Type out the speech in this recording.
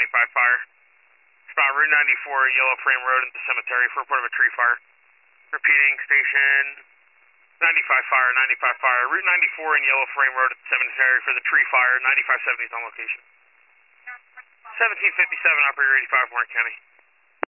95 fire. Spot Route 94, Yellow Frame Road in the cemetery for report of a tree fire. Repeating, station 95 fire, 95 fire. Route 94 and Yellow Frame Road at the cemetery for the tree fire. 9570 is on location. 1757, operator 85, Warren County.